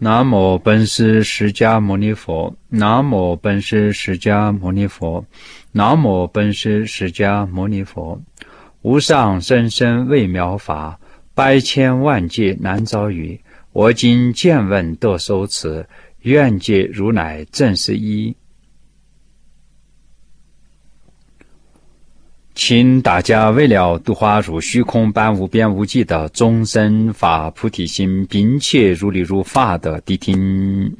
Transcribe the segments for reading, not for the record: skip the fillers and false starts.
南无本师释迦牟尼佛，南无本师释迦牟尼佛，南无本师释迦牟尼佛。无上甚深微妙法，百千万劫难遭遇。我今见闻得受持，愿解如来真实义。请大家为了度化如虚空般无边无际的众生发菩提心，并且如理如法的谛听。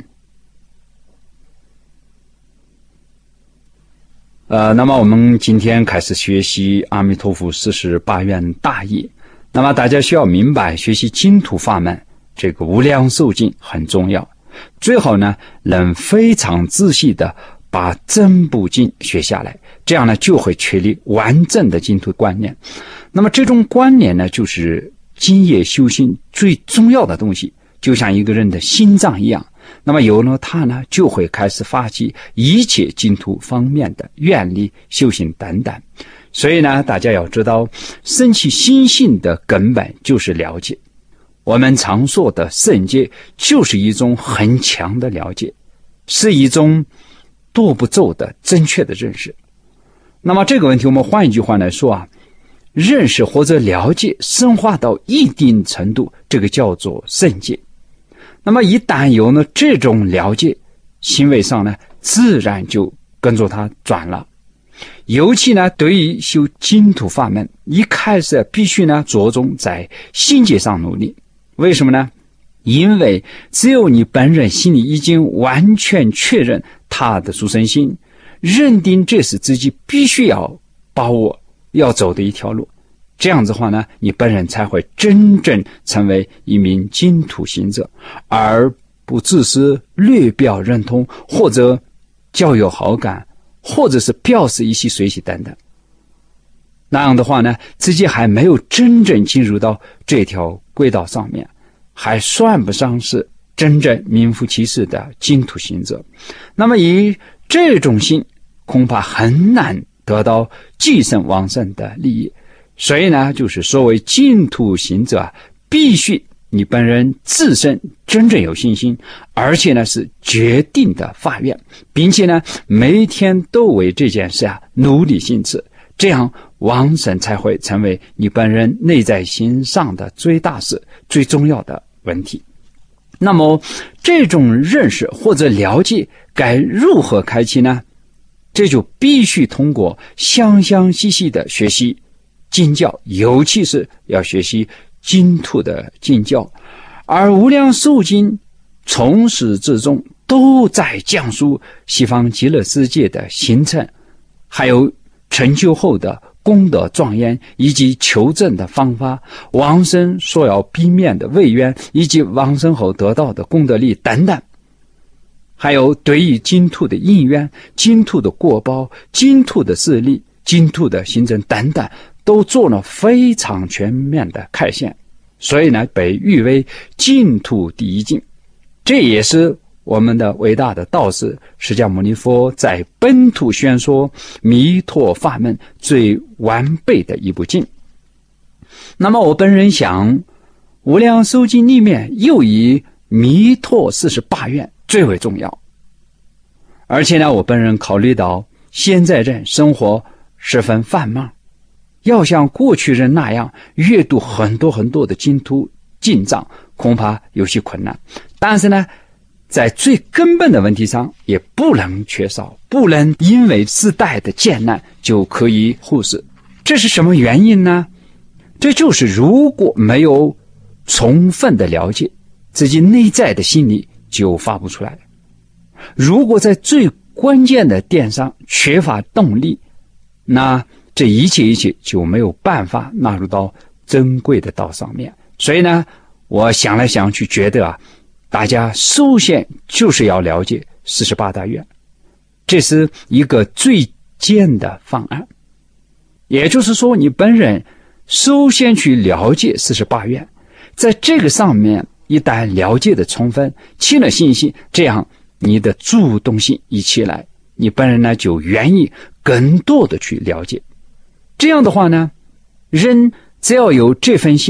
那么我们今天开始学习阿弥陀佛48愿大义。那么大家需要明白，学习净土法门这个无量寿经很重要，最好呢能非常仔细的把整部经学下来，这样呢就会确立完整的净土观念。那么这种观念呢，就是今业修行最重要的东西，就像一个人的心脏一样。那么有了它呢，就会开始发起一切净土方面的愿力修行等等。所以呢，大家要知道，升起心性的根本就是了解。我们常说的圣解，就是一种很强的了解，是一种多步骤的正确的认识。那么这个问题我们换一句话来说啊，认识或者了解深化到一定程度，这个叫做圣解。那么一旦有了这种了解，行为上呢自然就跟着它转了。尤其呢对于修净土法门，一开始必须呢着重在心结上努力。为什么呢？因为只有你本人心里已经完全确认他的殊胜心，认定这是自己必须要把握要走的一条路，这样子的话呢，你本人才会真正成为一名净土行者，而不只是略表认同，或者较有好感，或者是表示一些随喜等等。那样的话呢，自己还没有真正进入到这条轨道上面，还算不上是真正名副其实的净土行者。那么以这种心，恐怕很难得到继生往生的利益。所以呢，就是所谓净土行者必须你本人自身真正有信心，而且呢是决定的发愿，并且呢每一天都为这件事努力行持，这样往生才会成为你本人内在心上的最大事、最重要的问题。那么这种认识或者了解该如何开启呢？这就必须通过详细的学习经教，尤其是要学习净土的经教。而无量寿经从始至终都在讲述西方极乐世界的形成，还有成就后的功德庄严，以及求证的方法，往生所要避免的畏愿，以及往生后得到的功德力等等。还有对于净土的因缘、净土的果报、净土的势力、净土的行政等等，都做了非常全面的开显，所以呢被誉为净土第一经。这也是我们的伟大的道师释迦牟尼佛在本土宣说弥陀法门最完备的一部经。那么我本人想，无量寿经里面又以弥陀48愿最为重要。而且呢，我本人考虑到现在人生活十分繁忙，要像过去人那样阅读很多的净土经藏，恐怕有些困难。但是呢，在最根本的问题上也不能缺少，不能因为时代的艰难就可以忽视。这是什么原因呢？这就是如果没有充分的了解，自己内在的心理就发不出来。如果在最关键的点上缺乏动力，那这一切就没有办法纳入到珍贵的道上面。所以呢，我想来想去觉得大家首先就是要了解48大愿，这是一个最简的方案。也就是说，你本人首先去了解48愿，在这个上面一旦了解的充分，起了信心，这样你的主动性一起来，你本人呢就愿意更多的去了解。这样的话呢，人只要有这份心，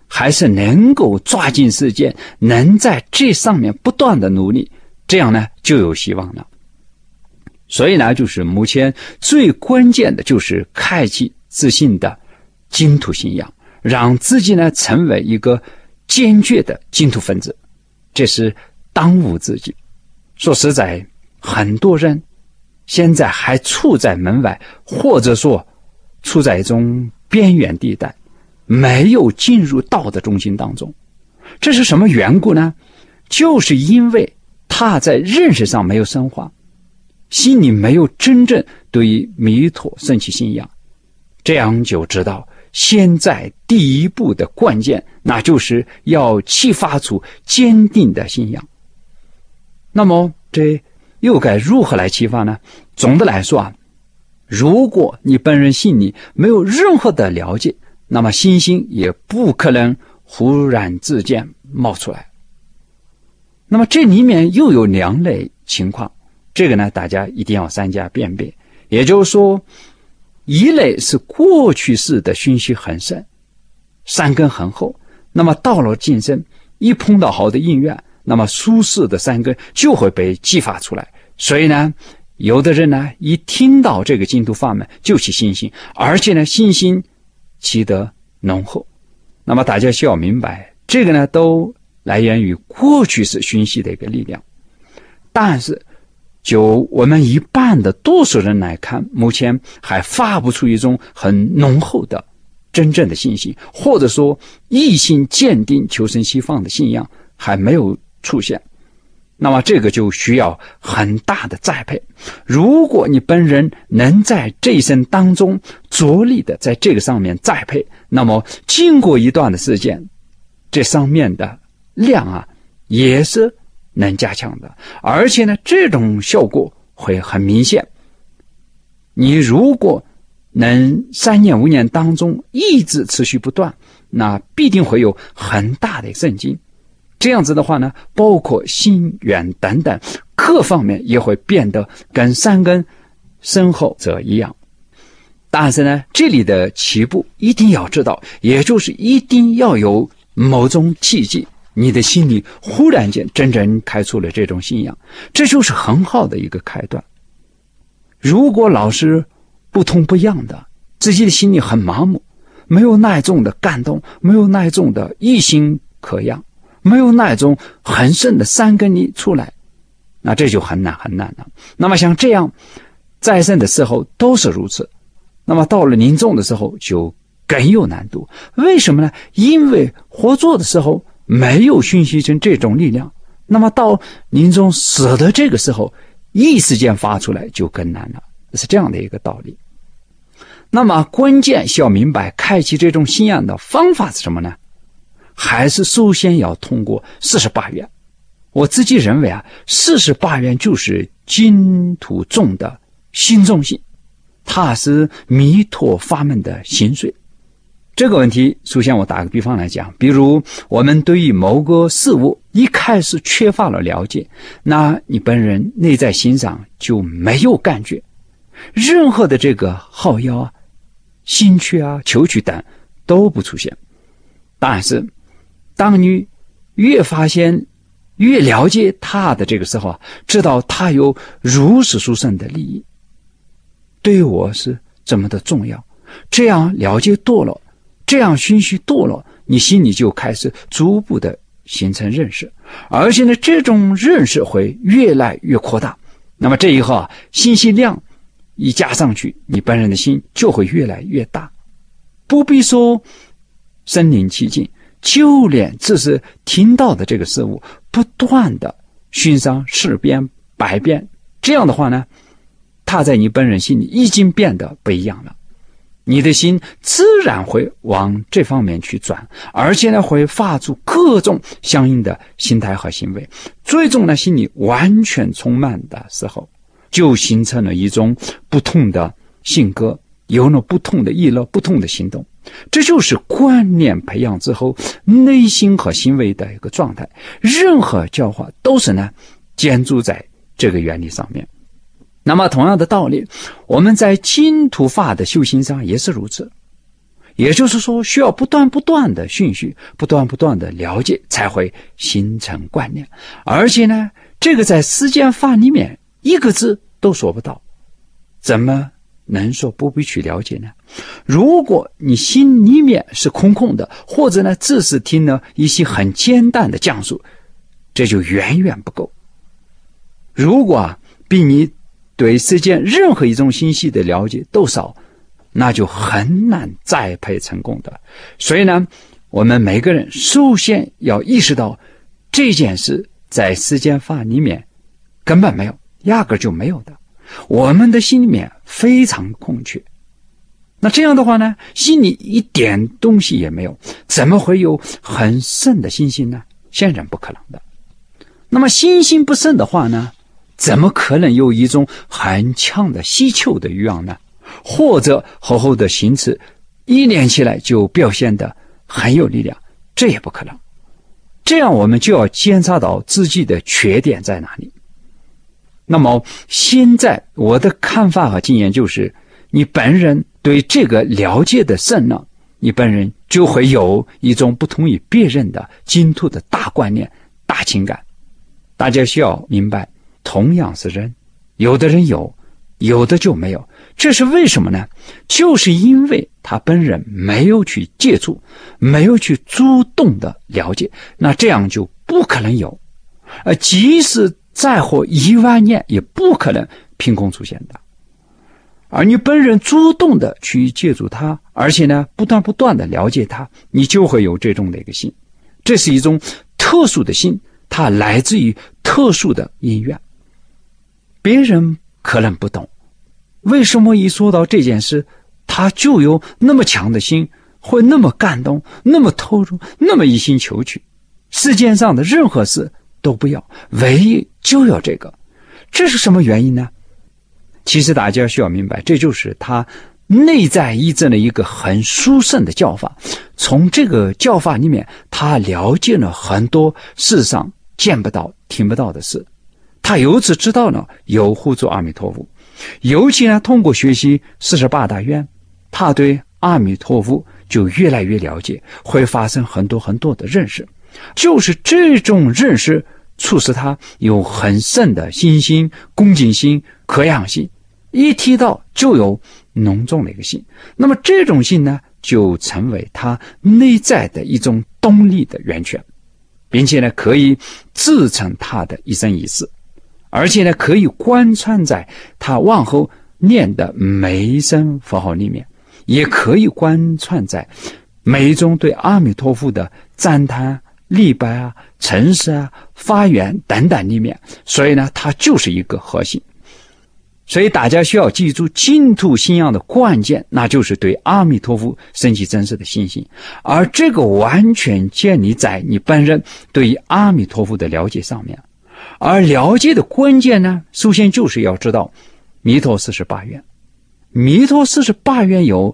还是能够抓紧时间，能在这上面不断的努力，这样呢就有希望了。所以呢，就是目前最关键的就是开启自信的净土信仰，让自己呢成为一个坚决的净土分子，这是当务之急。说实在，很多人现在还处在门外，或者说处在一种边缘地带，没有进入道的中心当中。这是什么缘故呢？就是因为他在认识上没有深化，心里没有真正对于弥陀升起信仰。这样就知道现在第一步的关键，那就是要启发出坚定的信仰。那么这又该如何来启发呢？总的来说啊，如果你本人心里没有任何的了解，那么信心也不可能忽然之间冒出来。那么这里面又有两类情况，这个呢大家一定要三家辨别。也就是说，一类是过去式的熏习很深，山根很厚，那么到了今生一碰到好的因缘，那么舒适的山根就会被激发出来。所以呢，有的人呢一听到这个净土法门就起信心，而且呢信心起得浓厚。那么大家需要明白，这个呢都来源于过去式熏习的一个力量。但是就我们一般的多数人来看，目前还发不出一种很浓厚的真正的信心，或者说一心坚定求生西方的信仰还没有出现。那么这个就需要很大的栽培。如果你本人能在这一生当中着力的在这个上面栽培，那么经过一段的时间，这上面的量啊也是能加强的，而且呢这种效果会很明显。你如果能3年5年当中一直持续不断，那必定会有很大的震惊。这样子的话呢，包括心愿等等各方面也会变得跟山根深厚者一样。但是呢，这里的起步一定要知道，也就是一定要有某种契机，你的心里忽然间真正开出了这种信仰，这就是很好的一个开端。如果老是不痛不痒的，自己的心里很麻木，没有那种的感动，没有那种的一心可养，没有那种很深的山根力出来，那这就很难很难了。那么像这样在生的时候都是如此，那么到了临终的时候就更有难度。为什么呢？因为活着的时候没有熏习成这种力量，那么到临终死的这个时候一时间发出来就更难了，是这样的一个道理。那么关键需要明白开启这种信仰的方法是什么呢？还是首先要通过48愿。我自己认为啊，48愿就是净土宗的心中信，它是弥陀法门的心髓。这个问题首先我打个比方来讲，比如我们对于某个事物一开始缺乏了了解，那你本人内在心上就没有感觉，任何的这个好要啊、兴趣啊、求取等都不出现。但是当你越发现越了解他的这个时候啊，知道他有如此殊胜的利益，对我是这么的重要，这样了解多了，这样熏习多了，你心里就开始逐步的形成认识，而且呢这种认识会越来越扩大。那么这以后啊，信息量一加上去，你本人的心就会越来越大，不必说身临其境，就连只是听到的这个事物不断的熏上10遍100遍，这样的话呢，它在你本人心里已经变得不一样了，你的心自然会往这方面去转，而且呢会发出各种相应的心态和行为，最终呢心里完全充满的时候，就形成了一种不同的性格，有了不同的意乐，不同的行动。这就是观念培养之后内心和行为的一个状态。任何教化都是呢建筑在这个原理上面。那么同样的道理，我们在净土法的修行上也是如此。 也就是说需要不断的训训，不断的了解，才会形成观念。而且呢，这个在世间法里面一个字都说不到，怎么能说不必去了解呢？如果你心里面是空空的，或者呢只是听了一些很简单的讲述，这就远远不够。如果比你对世间任何一种信息的了解都少，那就很难栽培成功的。所以呢，我们每个人首先要意识到这件事在世间法里面根本没有，压根就没有的。我们的心里面非常空缺，那这样的话呢，心里一点东西也没有，怎么会有很盛的信心呢？显然不可能的。那么信心不盛的话呢，怎么可能有一种很强的希求的欲望呢？或者厚厚的心智一念起来就表现得很有力量，这也不可能。这样我们就要检查到自己的缺点在哪里。那么现在我的看法和经验就是，你本人对这个了解的深了，你本人就会有一种不同于别人的净土的大观念、大情感。大家需要明白，同样是人，有的人有，有的就没有。这是为什么呢？就是因为他本人没有去接触，没有去主动的了解，那这样就不可能有。即使再活10000年也不可能凭空出现的。而你本人主动的去接触它，而且呢不断的了解它，你就会有这种的一个心。这是一种特殊的心，它来自于特殊的因缘。别人可能不懂，为什么一说到这件事，他就有那么强的心，会那么感动，那么投入，那么一心求取，世界上的任何事都不要，唯一就要这个。这是什么原因呢？其实大家需要明白，这就是他内在依证了一个很殊胜的教法。从这个教法里面，他了解了很多世上见不到听不到的事，他由此知道了有护助阿弥陀佛。尤其呢，通过学习48大愿，他对阿弥陀佛就越来越了解，会发生很多的认识。就是这种认识促使他有很深的信心、恭敬心、渴仰心，一提到就有浓重的一个心。那么这种心呢，就成为他内在的一种动力的源泉，并且呢可以支撑他的一生一世，而且呢可以贯穿在他往后念的每一声佛号里面，也可以贯穿在每一种对阿弥陀佛的赞叹、礼拜啊、诚实啊、发愿等等里面。所以呢它就是一个核心。所以大家需要记住，净土信仰的关键，那就是对阿弥陀佛升起真实的信心，而这个完全建立在你本人对于阿弥陀佛的了解上面。而了解的关键呢，首先就是要知道弥陀48愿。弥陀48愿有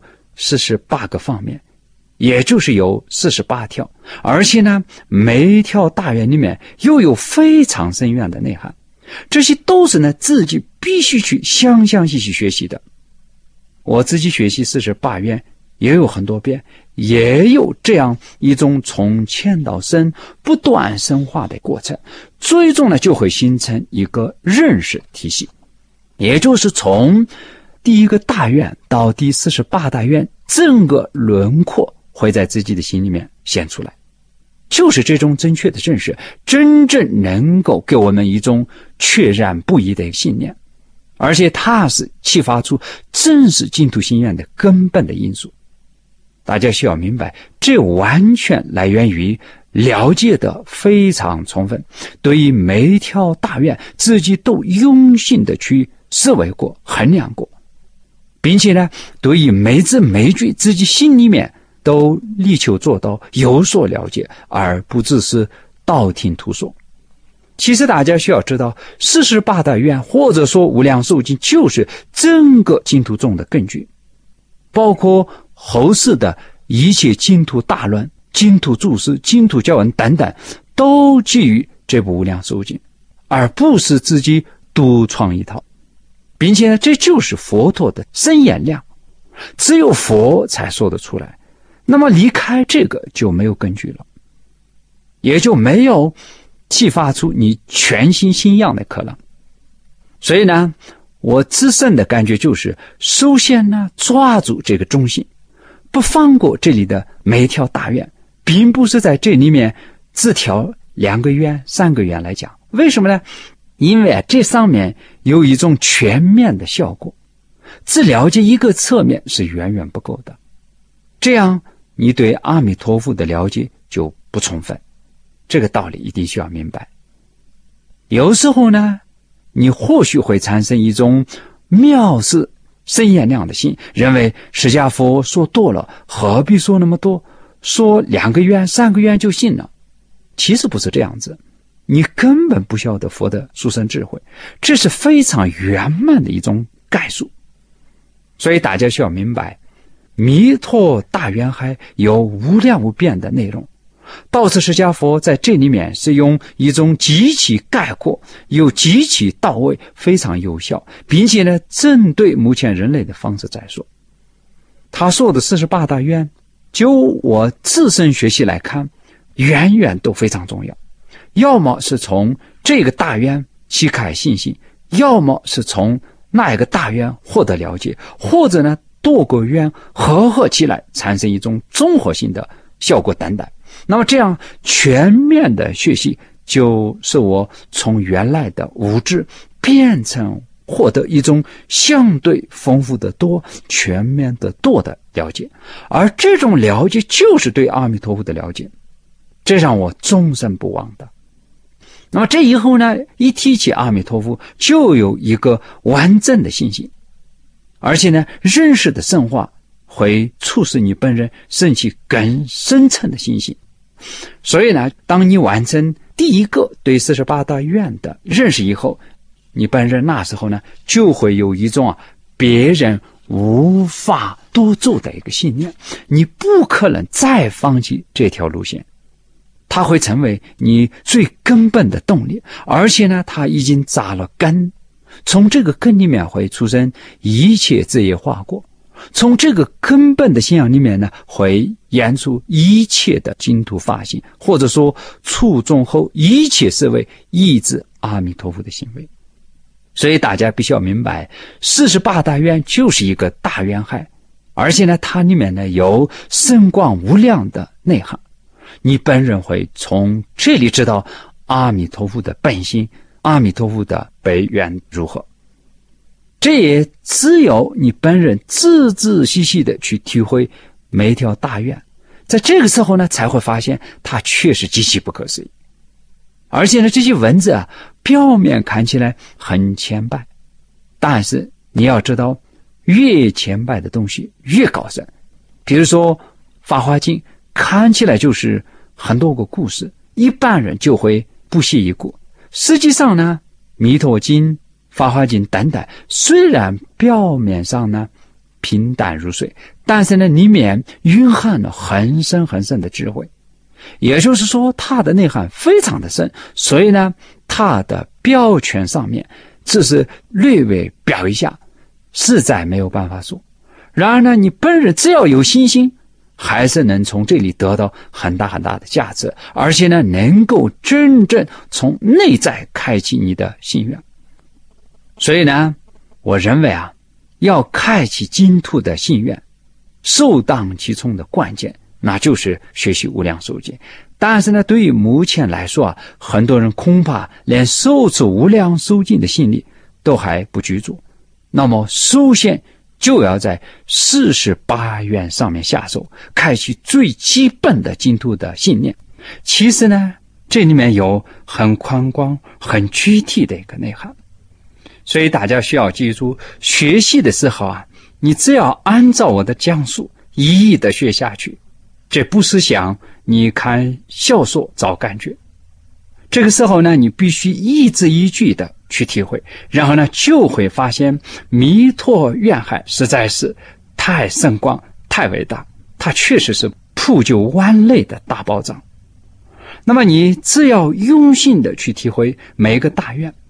48个方面，也就是有48条，而且呢每一条大愿里面又有非常深远的内涵。这些都是呢自己必须去详细去学习的。我自己学习48愿也有很多遍，也有这样一种从浅到深不断深化的过程，最终呢就会形成一个认识体系，也就是从第一个大愿到第48大愿，整个轮廓会在自己的心里面显出来。就是这种正确的认识，真正能够给我们一种确然不疑的信念，而且它是启发出正式净土信仰的根本的因素。大家需要明白，这完全来源于了解的非常充分，对于每一条大愿自己都用心的去思维过、衡量过，并且呢对于每字每句自己心里面都力求做到有所了解，而不只是道听途说。其实大家需要知道，48大愿或者说无量寿经就是整个净土宗的根据，包括后世的一切净土大论、净土注释、净土教文等等，都基于这部无量寿经，而不是自己独创一套。并且呢，这就是佛陀的深言量，只有佛才说得出来。 那么离开这个就没有根据了，也就没有激发出你全心信仰的可能。所以呢，我自身的感觉就是，首先呢，抓住这个中心，不放过这里的每一条大愿，并不是在这里面只挑2个愿、3个愿来讲。为什么呢？因为这上面有一种全面的效果，只了解一个侧面是远远不够的，这样你对阿弥陀佛的了解就不充分。这个道理一定需要明白。有时候呢，你或许会产生一种藐视圣言量的心，认为释迦佛说多了，何必说那么多，说2个愿、3个愿就信了。其实不是这样子，你根本不晓得佛的殊胜智慧，这是非常圆满的一种概述。所以大家需要明白，弥陀大愿海有无量无边的内容，道次释迦佛在这里面是用一种极其概括又极其到位，非常有效，并且呢，针对目前人类的方式在说。他说的48大愿，就我自身学习来看，远远都非常重要。要么是从这个大愿启开信心，要么是从那一个大愿获得了解，或者呢，多个愿合起来产生一种综合性的效果等等。那么这样全面的学习，就是我从原来的无知变成获得一种相对丰富的多、全面的多的了解，而这种了解就是对阿弥陀佛的了解，这让我终身不忘的。那么这以后呢，一提起阿弥陀佛，就有一个完整的信心，而且呢，认识的深化会促使你本人升起更深层的信心。所以呢，当你完成第一个对48大愿的认识以后，你本人那时候呢，就会有一种别人无法多做的一个信念，你不可能再放弃这条路线，它会成为你最根本的动力，而且呢，它已经扎了根，从这个根里面会出生一切枝叶花果，从这个根本的信仰里面呢，会演出一切的净土法性，或者说触众后一切是为抑制阿弥陀佛的行为。所以大家必须要明白，48大愿就是一个大愿海，而且呢，它里面呢有深广无量的内涵。你本人会从这里知道阿弥陀佛的本性，阿弥陀佛的本愿如何。这也只有你本人仔仔细细的去体会每一条大愿，在这个时候呢，才会发现它确实极其不可思议。而且呢，这些文字表面看起来很浅白，但是你要知道，越浅白的东西越高深。比如说《法华经》，看起来就是很多个故事，一般人就会不屑一顾。实际上呢，《弥陀经》、《法华经》等等，虽然表面上呢平淡如水，但是呢，里面蕴含了很深很深的智慧。也就是说，它的内涵非常的深，所以呢，它的表圈上面只是略微表一下，实在没有办法说。然而呢，你本人只要有信心，还是能从这里得到很大很大的价值，而且呢，能够真正从内在开启你的心愿。所以呢，我认为要开启净土的心愿，首当其冲的关键，那就是学习无量寿经。但是呢，对于目前来说很多人恐怕连受持无量寿经的心力都还不具足。那么首先就要在48愿上面下手，开启最基本的净土的信念。其实呢，这里面有很宽广很具体的一个内涵。所以大家需要记住，学习的时候你只要按照我的讲述一一的学下去，这不是像你看小说找感觉。这个时候呢，你必须一字一句的去体会，然后呢，就会发现弥陀愿海实在是太深广太伟大，它确实是普救万类的大宝藏。那么你只要用心的去体会每个大愿，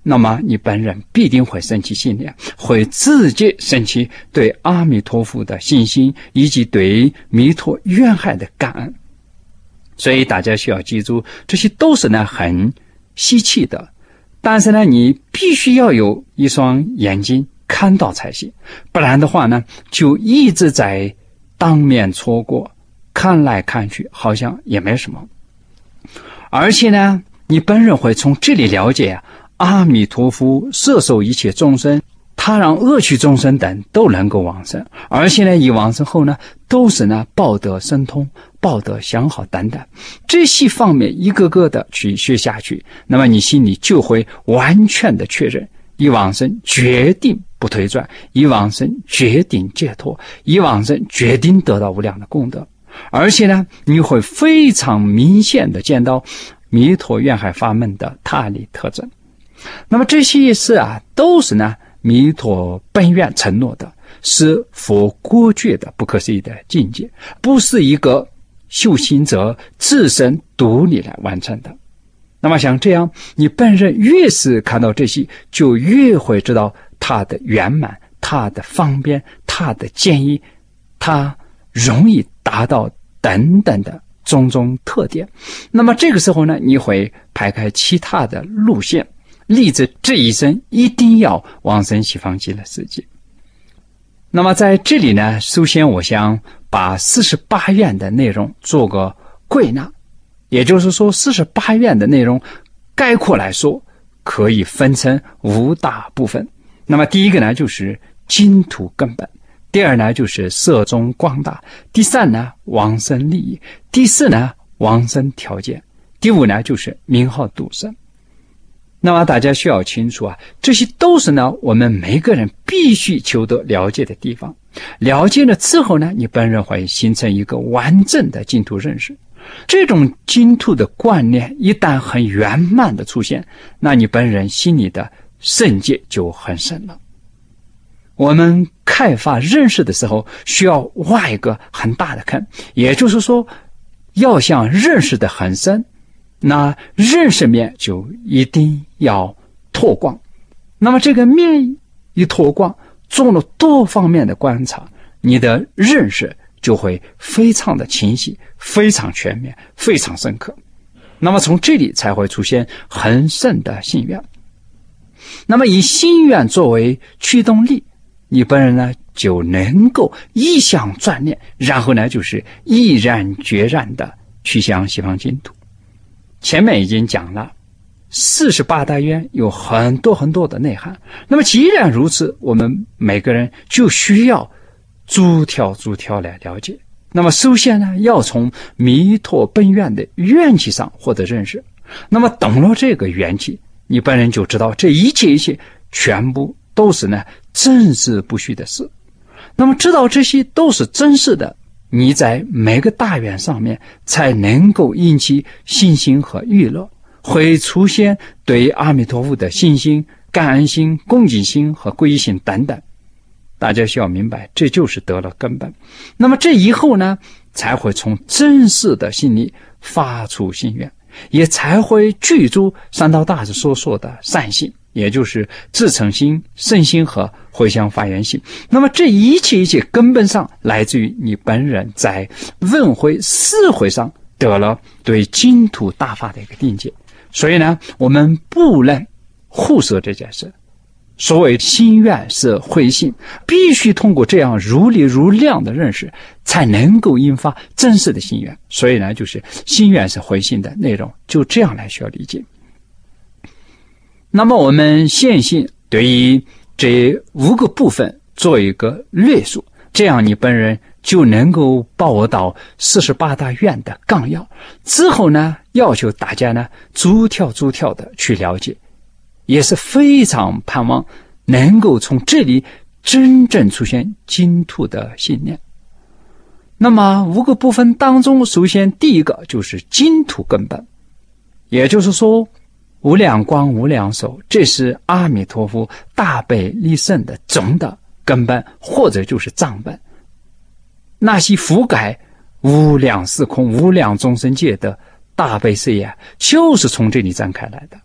那么你本人必定会升起信念，会自己升起对阿弥陀佛的信心，以及对弥陀愿海的感恩。所以大家需要记住，这些都是呢很稀奇的，但是呢你必须要有一双眼睛看到才行，不然的话呢就一直在当面错过，看来看去好像也没什么。而且呢你本人会从这里了解阿弥陀佛摄受一切众生，他让恶趣众生等都能够往生，而且呢一往生后呢都是呢报得神通，报得相好等等，这些方面一个个的去学下去，那么你心里就会完全的确认，一往生决定不退转，一往生决定解脱，一往生决定得到无量的功德。而且呢你会非常明显的见到弥陀愿海法门的他力特征。那么这些事都是呢弥陀本愿承诺的，是佛果觉的不可思议的境界，不是一个修行者自身独立来完成的。那么像这样，你本人越是看到这些，就越会知道它的圆满，它的方便，它的建议，它容易达到等等的种种特点。那么这个时候呢，你会排开其他的路线，立志这一生一定要往生西方极乐世界。那么在这里呢，首先我想把48愿的内容做个归纳，也就是说48愿的内容概括来说可以分成5大部分。那么第一个呢就是净土根本，第二呢就是摄众广大，第三呢往生利益，第四呢往生条件，第五呢就是名号度生。那么大家需要清楚这些都是呢我们每个人必须求得了解的地方。了解了之后呢，你本人会形成一个完整的净土认识。这种净土的观念一旦很圆满的出现，那你本人心里的圣界就很深了。我们开发认识的时候需要挖一个很大的坑，也就是说要想认识的很深，那认识面就一定要拓广。那么这个面一拓广，做了多方面的观察，你的认识就会非常的清晰，非常全面，非常深刻。那么从这里才会出现很深的心愿。那么以心愿作为驱动力，你本人呢就能够一向专念，然后呢就是毅然决然的去向西方净土。前面已经讲了48大愿有很多很多的内涵，那么既然如此，我们每个人就需要逐条来了解。那么首先呢要从弥陀本愿的缘起上获得认识，那么懂了这个缘起，你本人就知道这一切全部都是呢真实不虚的事。那么知道这些都是真实的，你在每个大愿上面才能够引起信心和欲乐，会出现对阿弥陀佛的信心、感恩心、恭敬心和皈依心等等。大家需要明白，这就是得了根本。那么这以后呢，才会从真实的心里发出心愿，也才会具足三道大师所说的善心，也就是至诚心、圣心和回向发愿心。那么这一切根本上来自于你本人在问会四会上得了对净土大法的一个定解。所以呢，我们不能忽视这件事。所谓心愿是慧性，必须通过这样如理如量的认识，才能够引发真实的心愿。所以呢，就是心愿是慧性的内容，就这样来需要理解。那么我们现行对于这5个部分做一个略述，这样你本人就能够把握到48大愿的纲要。之后呢，要求大家呢逐条的去了解，也是非常盼望能够从这里真正出现净土的信念。那么5个部分当中，首先第一个就是净土根本，也就是说无量光无量寿，这是阿弥陀佛大悲利胜的总的根本，或者就是藏本。那些覆盖无量时空无量众生界的大悲事业，就是从这里展开来的。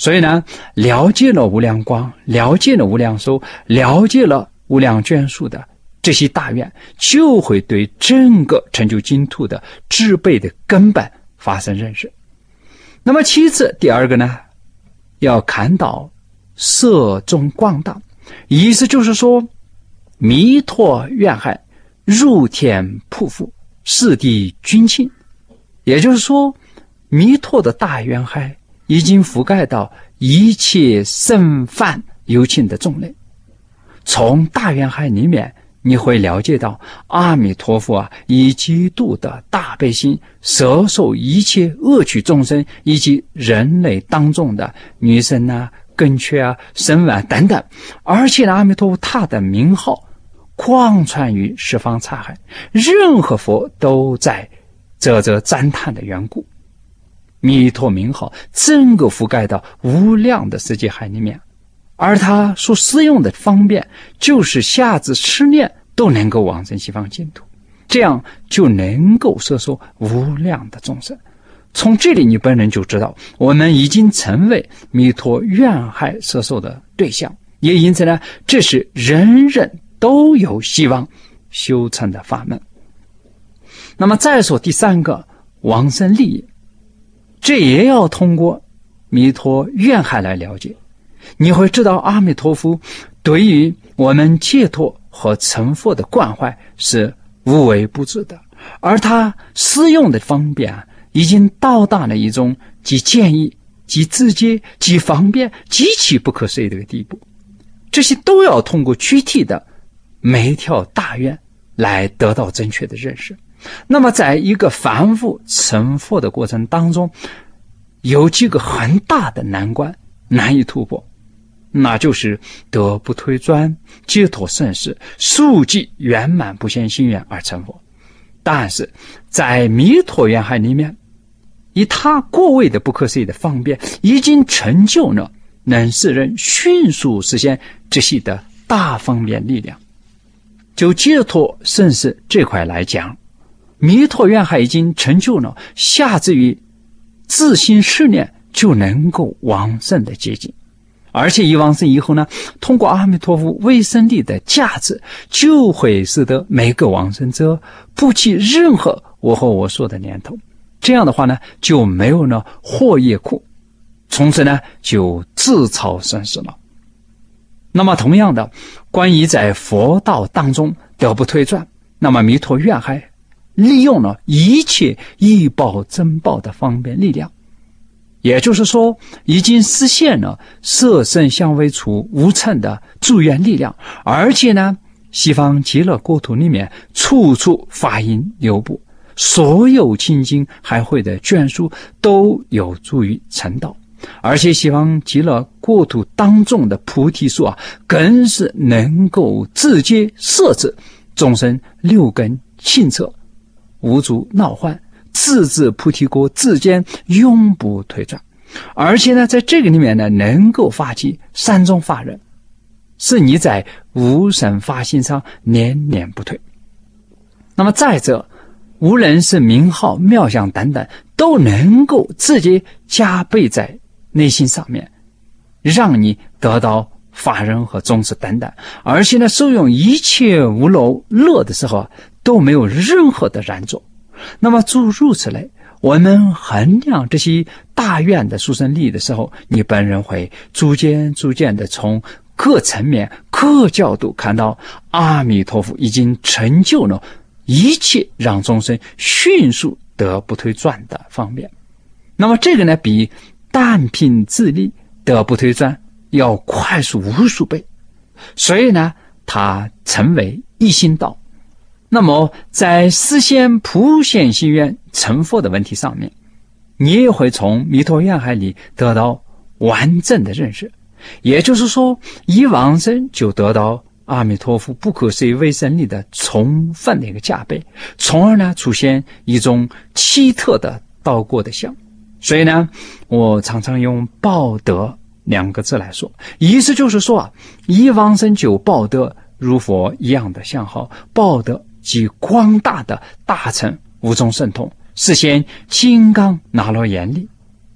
所以呢，了解了无量光，了解了无量寿，了解了无量眷属的这些大愿，就会对整个成就净土的智慧的根本发生认识。那么其次，第二个呢，要看到色中光大，意思就是说，弥陀愿海入天普覆，四地均清。也就是说，弥陀的大愿海已经覆盖到一切圣梵有情的种类。从大愿海里面，你会了解到阿弥陀佛啊，以极度的大悲心摄受一切恶趣众生以及人类当中的女生啊、根雀啊、生丸等等。而且呢，阿弥陀佛他的名号广传于十方刹海，任何佛都在啧赞叹的缘故。弥陀名号整个覆盖到无量的世界海里面，而它所使用的方便，就是下至持念都能够往生西方净土，这样就能够摄受无量的众生。从这里你本人就知道，我们已经成为弥陀愿海摄受的对象，也因此呢，这是人人都有希望修成的法门。那么再说第三个，往生利益，这也要通过弥陀愿海来了解。你会知道阿弥陀佛对于我们解脱和成佛的关怀是无微不至的，而他使用的方便已经到达了一种既简易、既直接、既方便、极其不可思议的一个地步。这些都要通过具体的每一条大愿来得到正确的认识。那么在一个反复成佛的过程当中，有几个很大的难关难以突破，那就是得不退转、解脱生死、速记圆满不现心愿而成佛。但是在弥陀愿海里面，以他过位的不可思议的方便，已经成就了能使人迅速实现这些的大方便力量。就解脱生死这块来讲，弥陀愿海已经成就了下至于自心试念就能够往生的捷径。而且一往生以后呢，通过阿弥陀佛威神力的价值，就会使得每个往生者不起任何我和我说的念头。这样的话呢，就没有了祸业苦，从此呢就自超生死了。那么同样的，关于在佛道当中得不退转，那么弥陀愿海利用了一切以报增报的方便力量，也就是说，已经实现了色身相为处无称的助愿力量。而且呢，西方极乐国土里面处处法音流布，所有清净还会的眷属都有助于成道。而且西方极乐国土当中的菩提树更是能够直接摄制众生六根清澈无诸恼患，自至菩提国之间永不退转。而且呢，在这个里面呢，能够发起三种法忍，是你在无生法心上念念不退。那么再者，无论是名号妙相等等，都能够直接加倍在内心上面，让你得到法忍和宗旨等等。而且呢，受用一切无漏乐的时候都没有任何的染着。那么诸如此类，我们衡量这些大愿的殊胜利益的时候，你本人会逐渐的从各层面各角度看到阿弥陀佛已经成就了一切让众生迅速得不退转的方便。那么这个呢，比单凭自力得不退转要快速无数倍，所以呢，它成为一心道。那么在实现普现心愿成佛的问题上面，你也会从弥陀愿海里得到完整的认识。也就是说，一往生就得到阿弥陀佛不可思议威神力的充分的一个加倍，从而呢出现一种奇特的道果的相。所以呢，我常常用报德两个字来说，意思就是说一往生就报得如佛一样的相好，报得即广大的大乘无中神通，实现金刚那罗严力。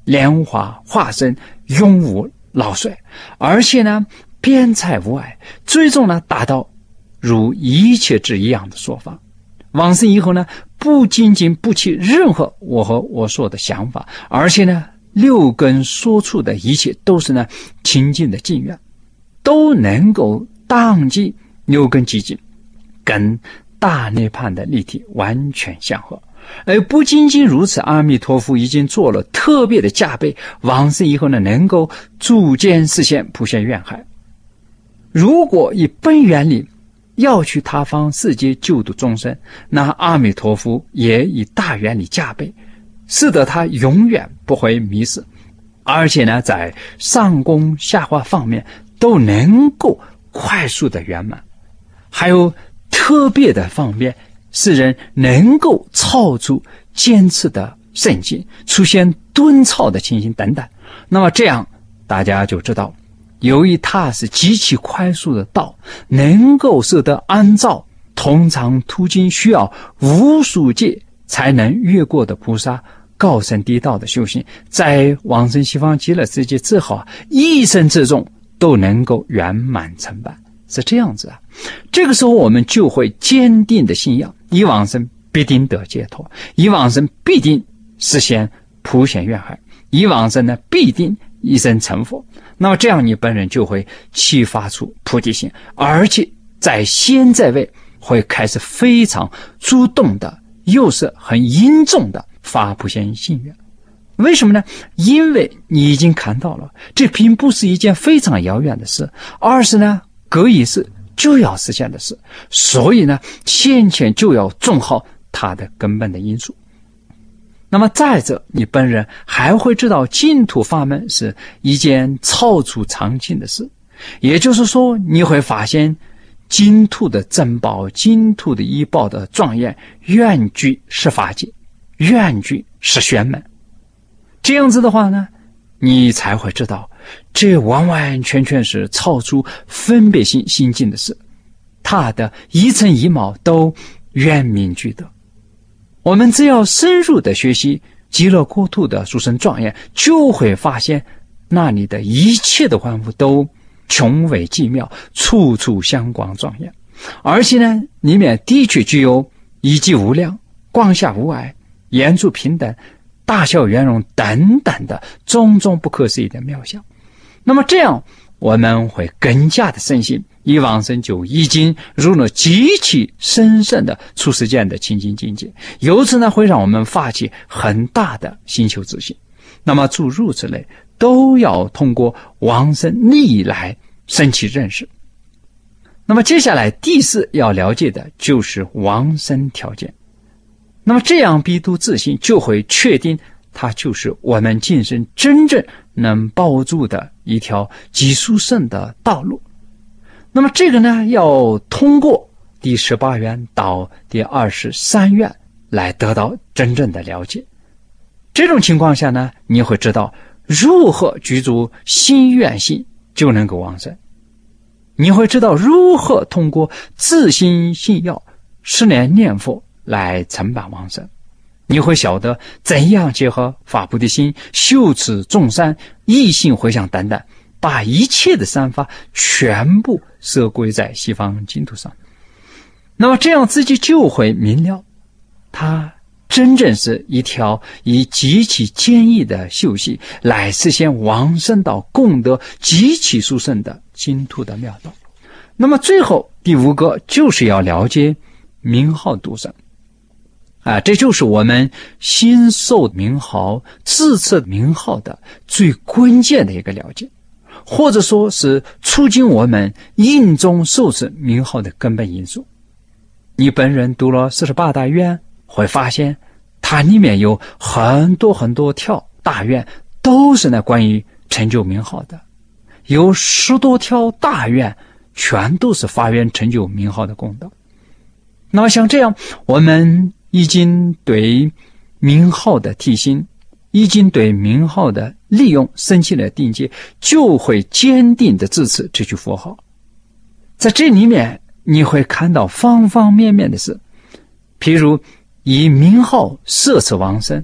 莲花化身，永无老衰，而且呢边财无碍，最终呢达到如一切智一样的说法。往生以后呢，不仅仅不起任何我和我说的想法，而且呢六根所处的一切都是呢清净的净愿，都能够当即六根寂静，跟大涅槃的立体完全相合。而不仅仅如此，阿弥陀佛已经做了特别的加倍，往生以后呢能够逐渐实现普贤愿海。如果以本原理要去他方世界救度众生，那阿弥陀佛也以大原理加倍，使得他永远不会迷失，而且呢在上供下化方面都能够快速的圆满，还有特别的方面使人能够操出坚持的圣境，出现敦操的情形等等。那么这样大家就知道，由于它是极其快速的道，能够使得按照通常途径需要无数劫才能越过的菩萨高深低道的修行，在往生西方极乐世界之后一生之中都能够圆满成办，是这样子啊。这个时候我们就会坚定的信仰，以往生必定得解脱，以往生必定实现普贤愿海，以往生呢必定一生成佛。那么这样你本人就会启发出菩提心，而且在现在位会开始非常主动的，又是很殷重的发普贤心愿。为什么呢？因为你已经看到了，这并不是一件非常遥远的事，而是呢可以是就要实现的事，所以呢先前就要种好它的根本的因素。那么再者，你本人还会知道净土法门是一件超出常情的事，也就是说你会发现净土的珍宝，净土的医报的庄严远居十法界，远居十玄门。这样子的话呢，你才会知道这完完全全是超出分别性心境的事，它的一尘一毛都圆明具德。我们只要深入的学习极乐国土的殊胜庄严，就会发现那里的一切的万物都穷微寂妙，处处香光庄严，而且呢里面的确具有一迹无量、光下无碍、严住平等、大小圆融等等的种种不可思议的妙相。那么这样我们会更加的深信，以往生就已经入了极其深深的出世间的清净境界，由此呢会让我们发起很大的心求自信。那么诸如此类都要通过往生力来升起认识。那么接下来第四要了解的就是往生条件。那么这样必度自信，就会确定它就是我们今生真正能抱住的一条极殊胜的道路。那么这个呢要通过第18愿到第23愿来得到真正的了解。这种情况下呢，你会知道如何居住心愿性就能够往生，你会知道如何通过自心信要10年念佛来承办往生，你会晓得怎样结合发菩提心、修持众善、一心回向等等，把一切的善法全部摄归在西方净土上。那么这样自己就会明了，它真正是一条以极其坚毅的修习来实现往生到功德极其殊胜的净土的妙道。那么最后第5个就是要了解名号度生这就是我们新受名号、自持名号的最关键的一个了解，或者说是促进我们印中受持名号的根本因素。你本人读了48大愿，会发现它里面有很多很多条大愿都是关于成就名号的，有10多条大愿全都是发愿成就名号的功德。那么像这样，我们已经对名号的提心，已经对名号的利用升起了定界，就会坚定的支持这句佛号。在这里面你会看到方方面面的事，譬如以名号摄持往生，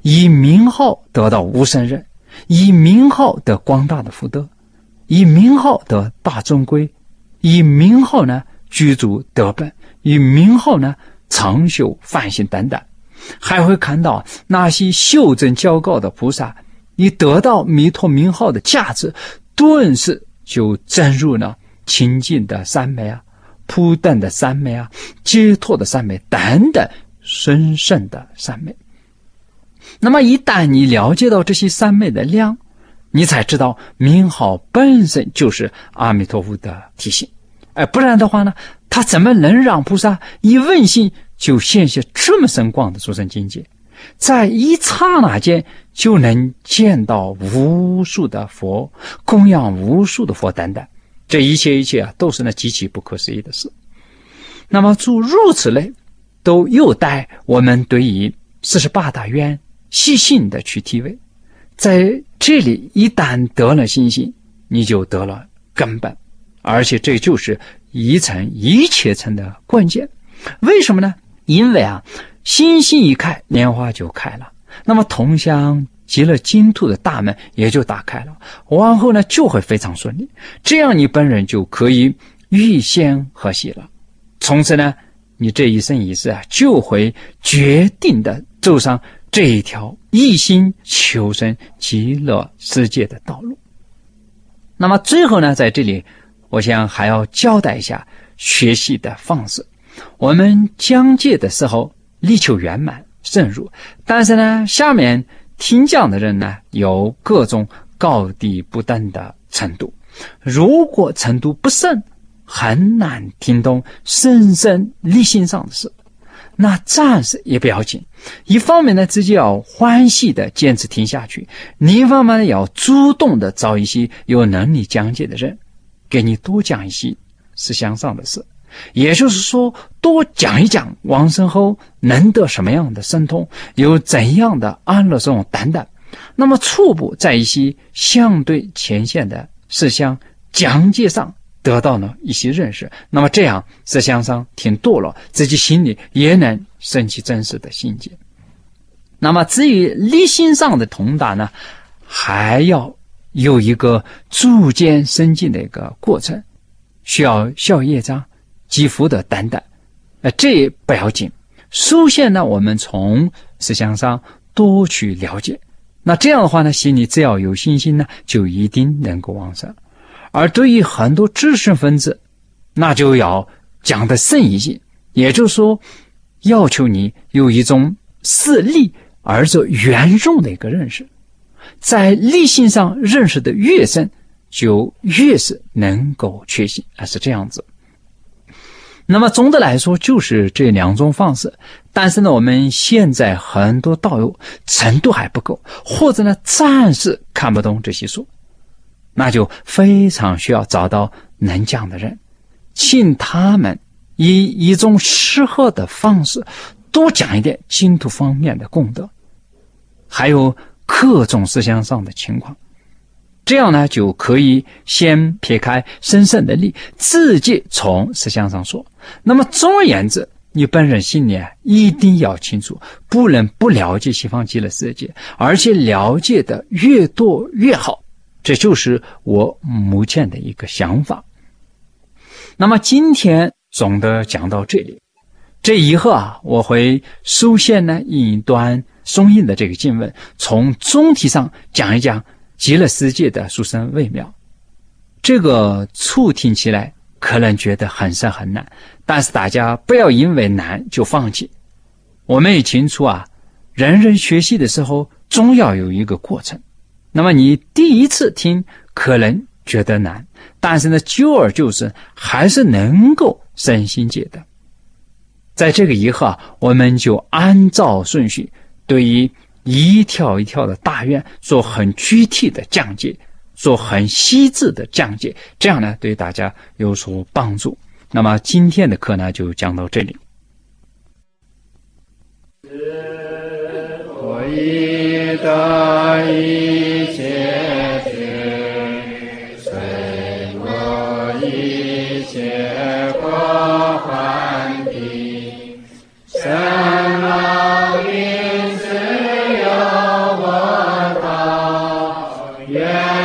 以名号得到无生忍，以名号得光大的福德，以名号得大尊贵，以名号呢居住德本，以名号呢常修梵行等等。还会看到那些修真较高的菩萨，一得到弥陀名号的价值，顿时就进入了清净的三昧啊、普等的三昧啊、解脱的三昧等等深深的三昧。那么一旦你了解到这些三昧的量，你才知道名号本身就是阿弥陀佛的体性。不然的话呢，他怎么能让菩萨一问心就现现这么深广的殊胜境界，在一刹那间就能见到无数的佛，供养无数的佛等等，这一切啊，都是那极其不可思议的事。那么诸如此类，都有待我们对于48大愿细心的去体会。在这里一旦得了信心，你就得了根本，而且这就是一层一切层的关键。为什么呢？因为心性一开，莲花就开了，那么同乡极乐净土的大门也就打开了，往后呢就会非常顺利，这样你本人就可以预先和谐了。从此呢，你这一生一世就会决定的走上这一条一心求生极乐世界的道路。那么最后呢，在这里我想还要交代一下学习的方式。我们讲解的时候力求圆满深入，但是呢，下面听讲的人呢有各种高低不等的程度，如果程度不深，很难听懂深深理性上的事，那暂时也不要紧。一方面呢，自己要欢喜的坚持听下去，另一方面呢，要主动的找一些有能力讲解的人，给你多讲一些思想上的事，也就是说多讲一讲往生后能得什么样的神通，有怎样的安乐生活等等。那么初步在一些相对浅显的事项讲解上得到了一些认识，那么这样思想上听多了，自己心里也能升起真实的心结。那么至于理性上的通达呢，还要有一个逐渐升进的一个过程，需要消业障、积福德等等，这也不要紧。首先呢，我们从思想上多去了解，那这样的话呢，心里只要有信心呢，就一定能够往生。而对于很多知识分子，那就要讲得深一些，也就是说要求你有一种事理而且圆融的一个认识，在理性上认识的越深，就越是能够确信，是这样子。那么总的来说就是这两种方式，但是呢，我们现在很多道友程度还不够，或者呢暂时看不懂这些书，那就非常需要找到能讲的人，请他们以一种适合的方式多讲一点净土方面的功德，还有各种思想上的情况，这样呢就可以先撇开深深的理，直接从思想上说。那么总而言之，你本人心里一定要清楚，不能不了解西方极乐世界，而且了解的越多越好，这就是我目前的一个想法。那么今天总的讲到这里，这以后我会首先呢以一段松印的这个经文，从总体上讲一讲极乐世界的殊胜微妙。这个初听起来可能觉得很深很难，但是大家不要因为难就放弃。我们也清楚人人学习的时候总要有一个过程。那么你第一次听可能觉得难，但是呢久而久之还是能够生心解的。在这个以后我们就按照顺序对于一条一条的大愿做很具体的讲解，做很细致的讲解，这样呢对大家有所帮助。那么今天的课呢就讲到这里。我已得一切智，随我一切过患地，生老病死有愿